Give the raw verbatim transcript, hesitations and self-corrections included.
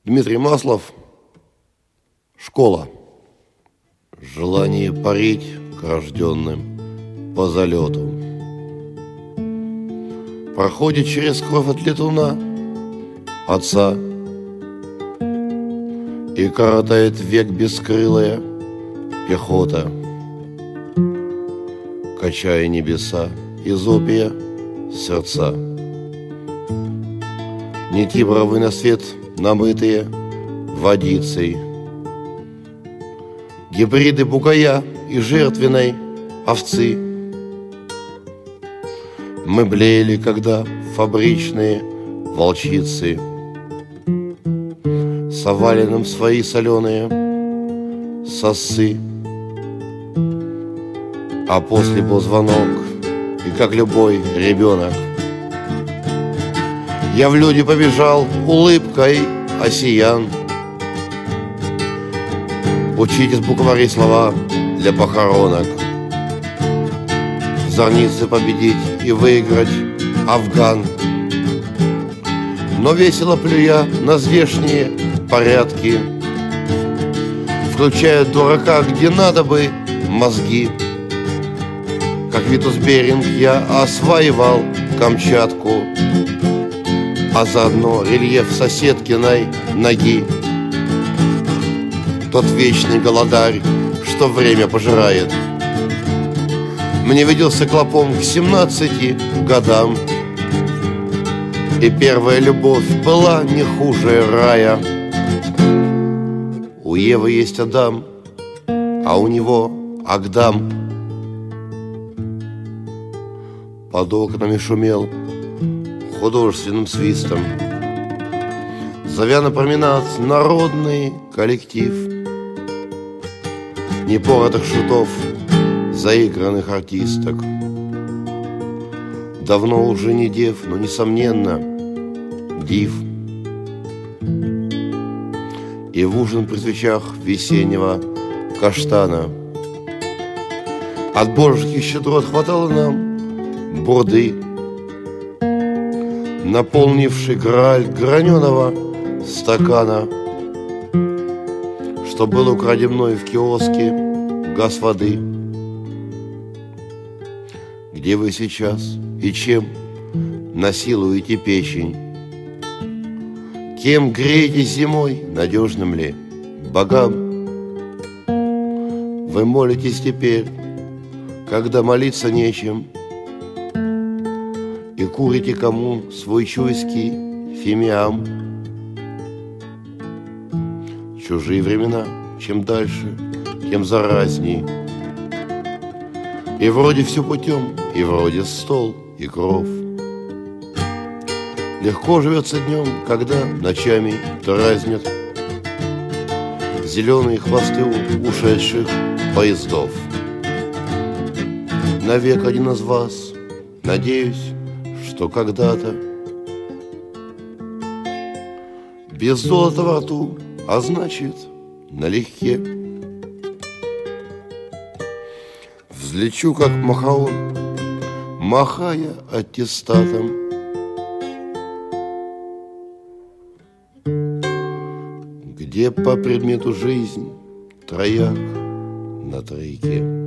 Дмитрий Маслов. Школа. Желание парить к рожденным по залету. Проходит через кровь от летуна, отца, и коротает век бескрылая пехота, качая небеса из опия сердца. Нити бровы на свет намытые водицей, гибриды бугая и жертвенной овцы. Мы блеяли, когда фабричные волчицы совали нам свои соленые сосы. А после был звонок, и как любой ребенок я в люди побежал улыбкой осиян, учить из букварей слова для похоронок, в зорнице победить и выиграть Афган. Но весело плюя на здешние порядки, включая дурака, где надо бы мозги. Как Витус Беринг я осваивал Камчатку, а заодно рельеф соседкиной ноги. Тот вечный голодарь, что время пожирает, мне виделся клопом к семнадцати годам. И первая любовь была не хуже рая. У Евы есть Адам, а у него Агдам. Под окнами шумел художественным свистом, зовя на променад народный коллектив непоротых шутов, заигранных артисток. Давно уже не дев, но, несомненно, див. И в ужин при свечах весеннего каштана от божеских щедрот хватало нам бурды, наполнивший грааль граненого стакана, что был украден мной в киоске газ воды. Где вы сейчас и чем насилуете печень? Кем греетесь зимой, надежным ли богам? Вы молитесь теперь, когда молиться нечем, и курите кому свой чуйский фимиам. Чужие времена, чем дальше, тем заразней. И вроде все путем, и вроде стол и кров. Легко живется днем, когда ночами дразнят зеленые хвосты ушедших поездов. Навек один из вас, надеюсь, что когда-то без золота во рту, а значит налегке взлечу, как Махаон, махая аттестатом. Где по предмету жизнь трояк на тройке.